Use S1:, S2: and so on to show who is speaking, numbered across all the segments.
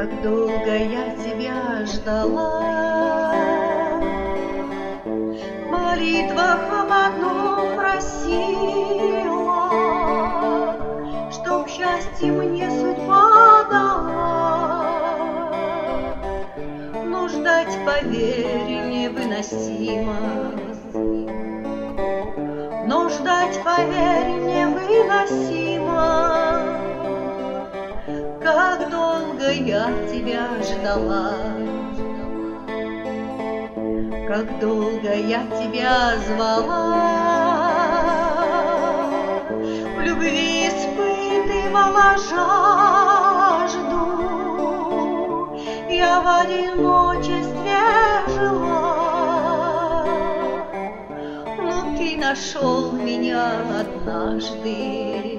S1: Как долго я тебя ждала, в молитвах об одном просила, чтоб счастье мне судьба дала. Но ждать, поверь, невыносимо, но ждать, поверь, невыносимо. Как долго я тебя ждала, как долго я тебя звала, в любви испытывала жажду, я в одиночестве жила. Но ты нашел меня однажды,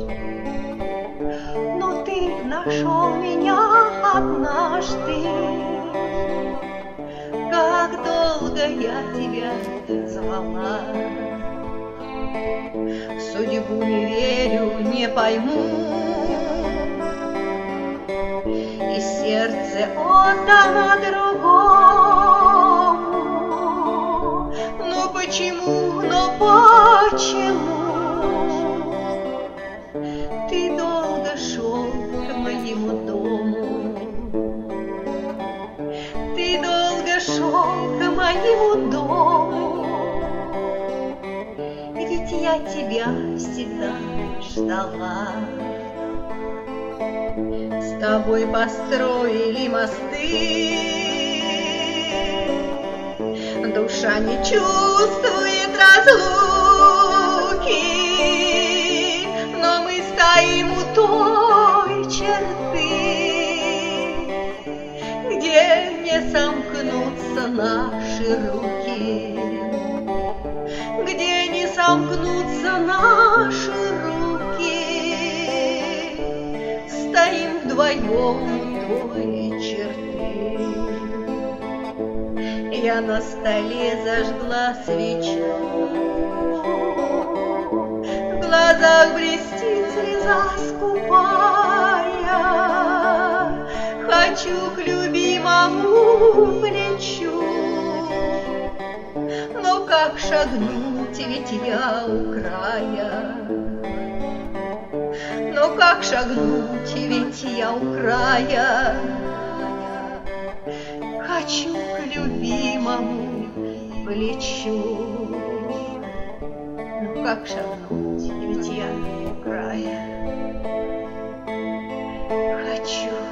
S1: нашел меня однажды. Как долго я тебя звала, в судьбу не верю, не пойму, и сердце отдано другому. Ну почему, но почему ты долго шел к моему дому? Ты долго шел к моему дому, ведь я тебя всегда ждала. С тобой построили мосты, душа не чувствует разлуки, но мы стоим у той черты, где не сомкнутся наши руки, где не сомкнутся наши руки. Стоим вдвоем у той черты. Я на столе зажгла свечу, в глазах блестит слеза скупая. Хочу к любимому плечу, но как шагнуть, ведь я у края. Но как шагнуть, ведь я у края. Хочу к любимому плечу, но как шагнуть, ведь я у края. Хочу